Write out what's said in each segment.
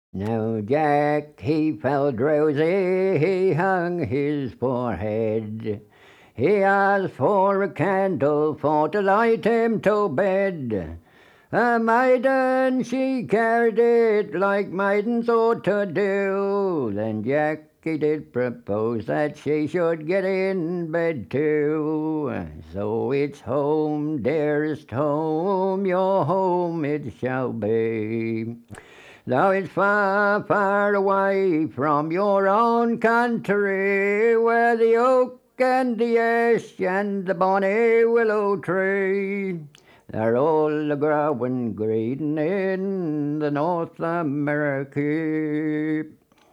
Now Jack, he fell drowsy, he hung his forehead. He asked for a candle for to light him to bed. A maiden, she carried it like maidens ought to do. Then Jack, he did propose that she should get in bed too. So it's home, dearest home, your home it shall be. Though it's far, far away from your own country, where the oak and the ash and the bonny willow tree, they're all a growing green in the North America.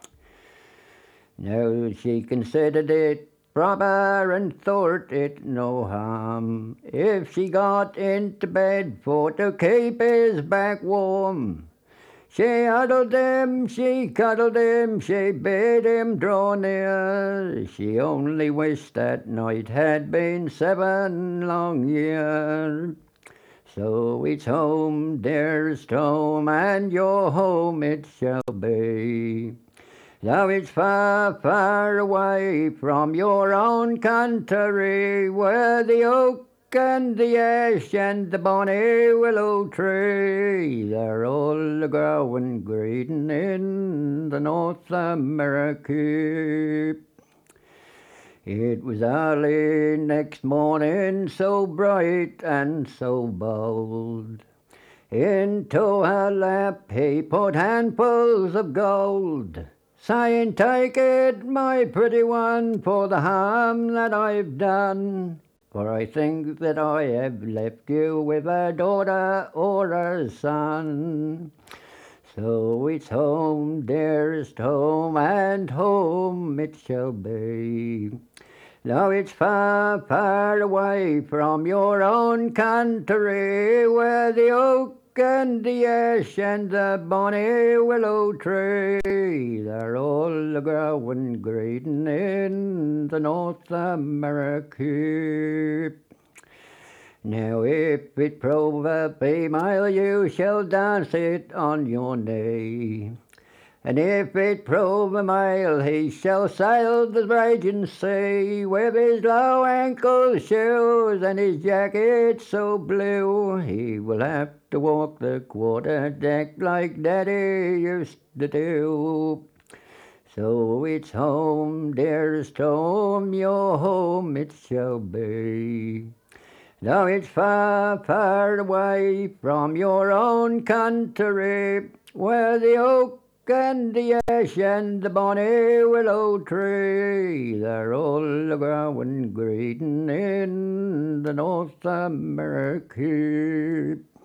Now she considered it proper and thought it no harm if she got into bed for to keep his back warm. She huddled him, she cuddled him, she bade him draw near. She only wished that night had been 7 long years. So it's home, dearest home, and your home it shall be. Though it's far, far away from your own country, where the oak and the ash and the bonny willow tree, they're all a growing green in the North America. It was early next morning, so bright and so bold. Into her lap he put handfuls of gold, saying, "Take it, my pretty one, for the harm that I've done. For I think that I have left you with a daughter or a son." So it's home, dearest home, and home it shall be. Though it's far, far away from your own country, where the oak and the ash and the bonny willow tree, they're all a growing green in the North America. Now if it prove a female, you shall dance it on your knee. And if it prove a male, he shall sail the raging sea with his low ankle shoes and his jacket so blue. He will have to walk the quarter deck like Daddy used to do. So it's home, dearest home, your home it shall be. Though it's far, far away from your own country, where the oak and the ash and the bonny willow tree, they're all a growing green in the North America.